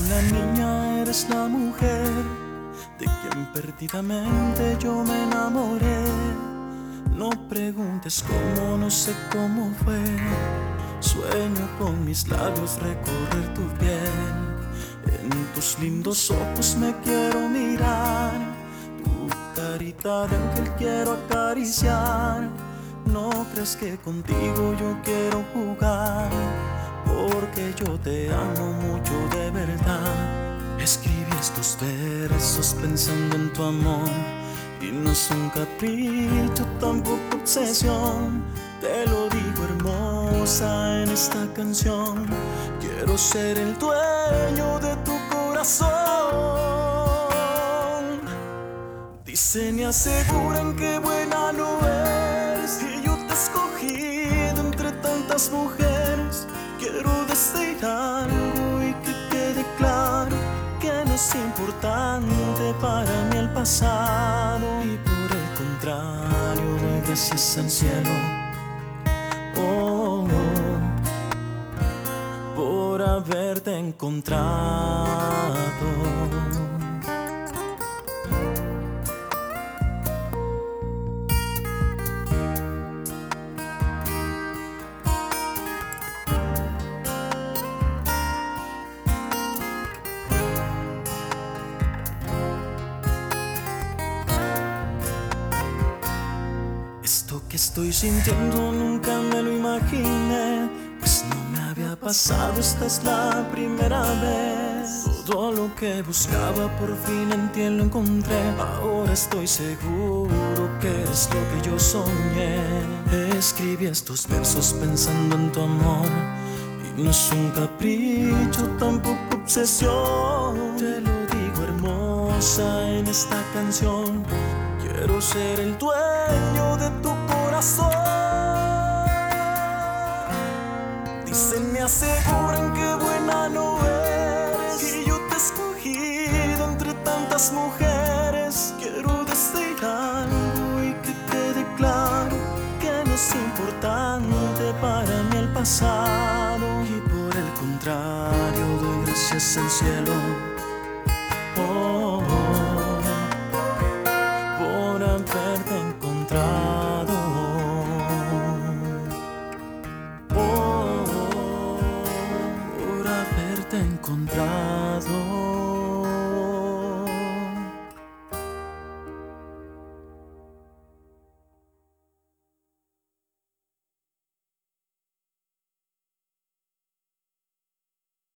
la niña, eres la mujer de quien perdidamente yo me enamoré. No preguntes cómo, no sé cómo fue. Sueño con mis labios recorrer tu piel. En tus lindos ojos me quiero mirar. Tu carita de ángel quiero acariciar. No crees que contigo yo quiero jugar, porque yo te amo mucho de verdad. Escribí estos versos pensando en tu amor, y no es un capricho, tampoco obsesión. Te lo digo hermosa en esta canción. Quiero ser el dueño de tu corazón. Dicen y aseguran que buena no eres, y yo te he escogido entre tantas mujeres. Quiero decir algo y que quede claro, que no es importante para mí el pasado, y por el contrario doy gracias al cielo, oh, oh, por haberte encontrado. Esto que estoy sintiendo nunca me lo imaginé, pues no me había pasado, esta es la primera vez. Todo lo que buscaba por fin en ti lo encontré. Ahora estoy seguro que es lo que yo soñé. Escribí estos versos pensando en tu amor, y no es un capricho, tampoco obsesión. Te lo digo hermosa en esta canción. Quiero ser el dueño de tu corazón. Dicen, me aseguran que buena no eres, y yo te he escogido entre tantas mujeres. Quiero decir algo y que quede claro, que no es importante para mí el pasado, y por el contrario doy gracias al cielo, oh, oh, por haberte encontrado, oh, por haberte encontrado.